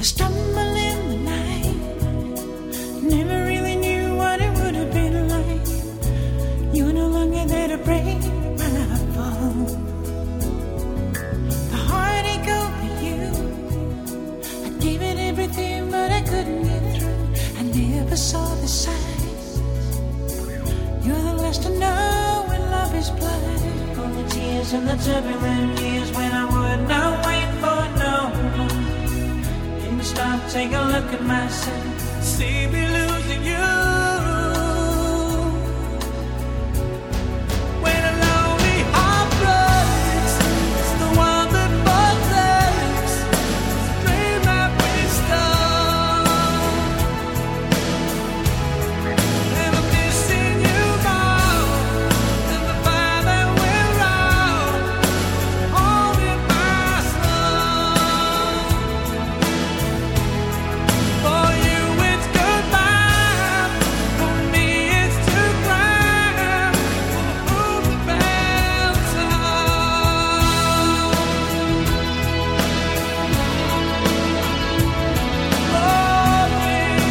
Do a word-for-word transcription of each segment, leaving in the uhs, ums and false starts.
stumble in the night. Never really knew what it would have been like. You're no longer there to break my fall. The heartache over you, I gave it everything, but I couldn't get through. I never saw the signs. You're the last to know when love is blind. All the tears and the turbulent years when I would not wait for no one. Didn't stop, take a look at myself, see me losing you. When a lonely heart breaks, it's the one that protects. It's a dream that we stole. And I'm missing you more than the fire that we're on. All in my soul. For you it's goodbye, for me it's to cry. Ooh, the bells toll. Oh, yeah.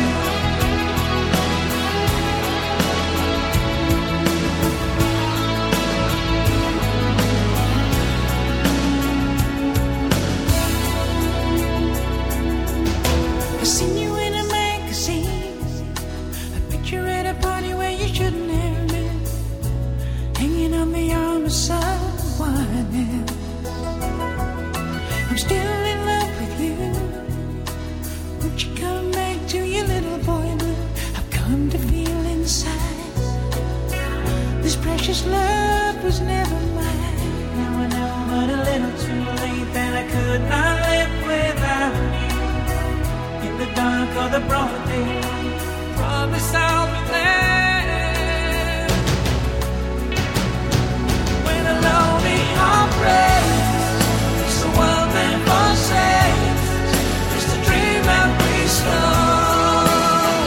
I seen you in a magazine, a picture at a party where you shouldn't have been, hanging on the arm of someone else. I'm still in love with you. Won't you come back to your little boy blue? I've come to feel inside this precious love was never mine. Now I know, but a little too late, that I could not live without you. In the dark or the broad day, promise I'll be there. When a lonely heart breaks, it's the one that forsakes. It's the dream that we stole.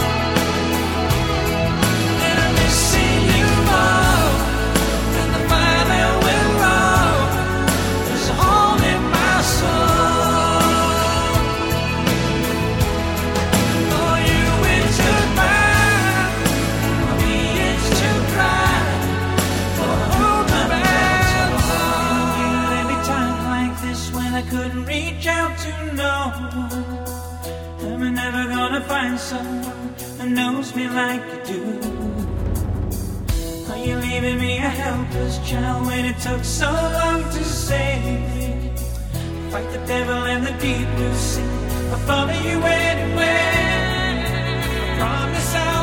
And I'm missing you more than the fire that will roll. There's a hole in my soul. For you it's goodbye, for me it's to cry. For whom the bells toll. You every time like this when I couldn't reach out to no one. Am I never gonna find someone who knows me like you do? Are you leaving me a helpless child when it took so long to save me? Fight the devil and the deep blue sea, I'll follow you anywhere. I promise I'll